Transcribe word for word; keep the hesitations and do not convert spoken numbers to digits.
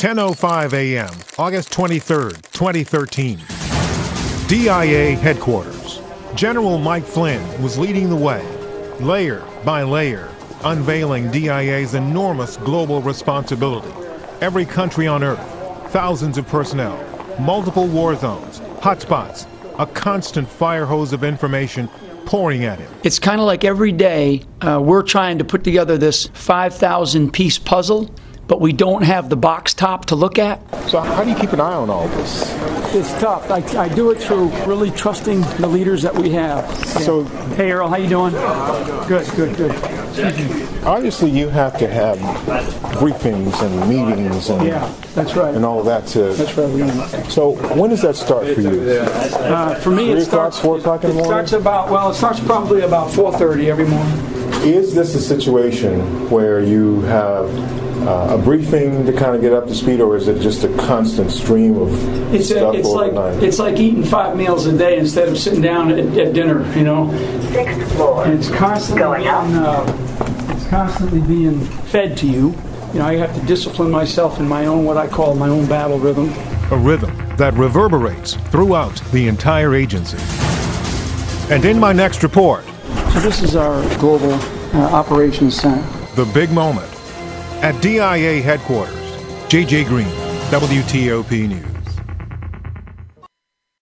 ten oh five a m, August twenty-third, twenty thirteen. D I A headquarters. General Mike Flynn was leading the way, layer by layer, unveiling D I A's enormous global responsibility. Every country on Earth, thousands of personnel, multiple war zones, hotspots, a constant fire hose of information pouring at him. It's kind of like every day uh, we're trying to put together this five thousand piece puzzle, but we don't have the box top to look at. So how do you keep an eye on all this? It's tough. I, I do it through really trusting the leaders that we have. Yeah. So, hey, Earl, how you doing? Good, good, good. Obviously, you have to have briefings and meetings and yeah, that's right. and all of that to. That's right. So when does that start for you? Uh, for me, Three it starts four o'clock in the morning. It starts about well, it starts probably about four thirty every morning. Is this a situation where you have uh, a briefing to kind of get up to speed, or is it just a constant stream of it's stuff a, it's overnight? like it's like eating five meals a day instead of sitting down at, at dinner, you know. Sixth floor. And it's constantly Going up. being, uh, it's constantly being fed to you. You know, I have to discipline myself in my own what I call my own battle rhythm. A rhythm that reverberates throughout the entire agency. And in my next report, So this is our global uh, operations center. the big moment at D I A headquarters. J J Green, W T O P News.